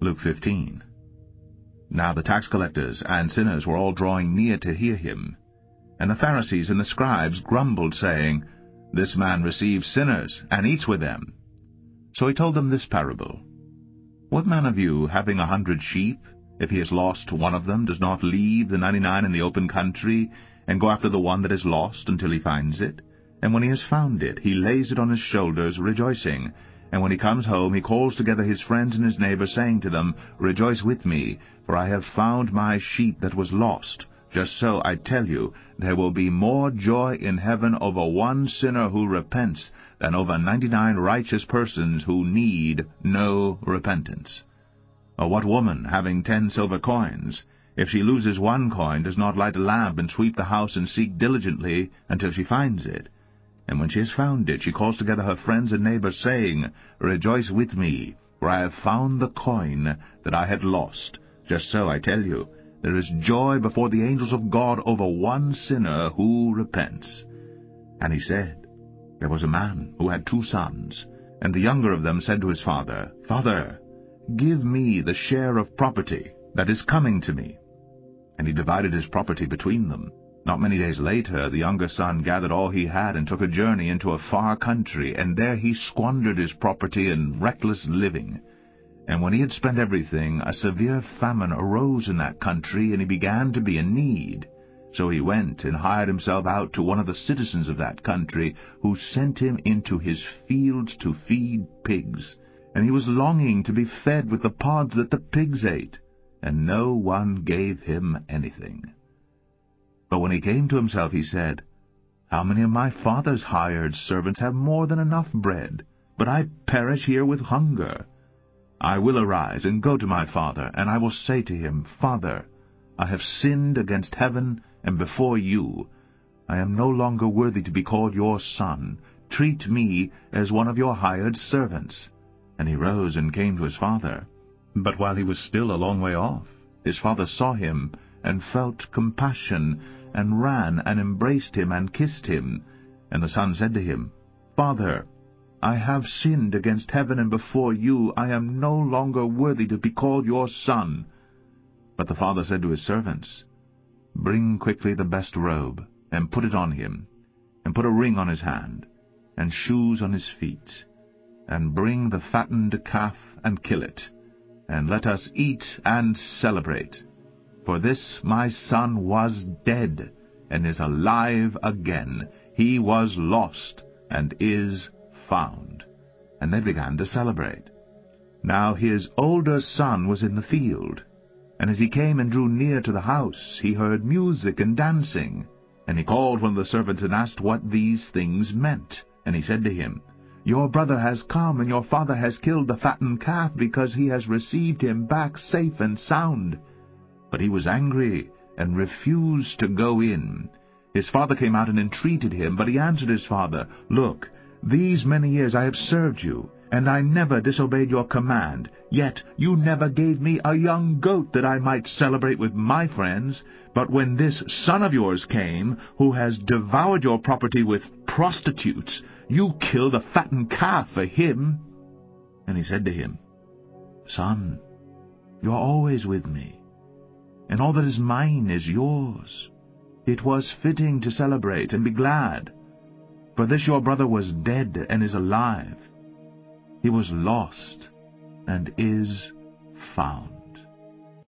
Luke 15. Now the tax collectors and sinners were all drawing near to hear him. And the Pharisees and the scribes grumbled, saying, This man receives sinners, and eats with them. So he told them this parable. What man of you, having 100 sheep, if he has lost one of them, does not leave the 99 in the open country, and go after the one that is lost until he finds it? And when he has found it, he lays it on his shoulders, rejoicing. And when he comes home, he calls together his friends and his neighbors, saying to them, Rejoice with me, for I have found my sheep that was lost. Just so, I tell you, there will be more joy in heaven over one sinner who repents than over 99 righteous persons who need no repentance. Or what woman, having 10 silver coins, if she loses one coin, does not light a lamp and sweep the house and seek diligently until she finds it? And when she has found it, she calls together her friends and neighbors, saying, Rejoice with me, for I have found the coin that I had lost. Just so, I tell you, there is joy before the angels of God over one sinner who repents. And he said, There was a man who had 2 sons, and the younger of them said to his father, Father, give me the share of property that is coming to me. And he divided his property between them. Not many days later, the younger son gathered all he had and took a journey into a far country, and there he squandered his property in reckless living. And when he had spent everything, a severe famine arose in that country, and he began to be in need. So he went and hired himself out to one of the citizens of that country, who sent him into his fields to feed pigs. And he was longing to be fed with the pods that the pigs ate, and no one gave him anything. But when he came to himself, he said, How many of my father's hired servants have more than enough bread, but I perish here with hunger? I will arise and go to my father, and I will say to him, Father, I have sinned against heaven and before you. I am no longer worthy to be called your son. Treat me as one of your hired servants. And he rose and came to his father. But while he was still a long way off, his father saw him, and felt compassion, and ran and embraced him and kissed him. And the son said to him, Father, I have sinned against heaven and before you. I am no longer worthy to be called your son. But the father said to his servants, Bring quickly the best robe, and put it on him, and put a ring on his hand, and shoes on his feet, and bring the fattened calf, and kill it, and let us eat and celebrate. For this my son was dead, and is alive again. He was lost, and is found. And they began to celebrate. Now his older son was in the field, and as he came and drew near to the house, he heard music and dancing. And he called one of the servants and asked what these things meant. And he said to him, Your brother has come, and your father has killed the fattened calf, because he has received him back safe and sound. But he was angry, and refused to go in. His father came out and entreated him, but he answered his father, Look, these many years I have served you, and I never disobeyed your command. Yet you never gave me a young goat that I might celebrate with my friends. But when this son of yours came, who has devoured your property with prostitutes, you killed a fattened calf for him. And he said to him, Son, you are always with me, and all that is mine is yours. It was fitting to celebrate and be glad. For this your brother was dead and is alive. He was lost and is found.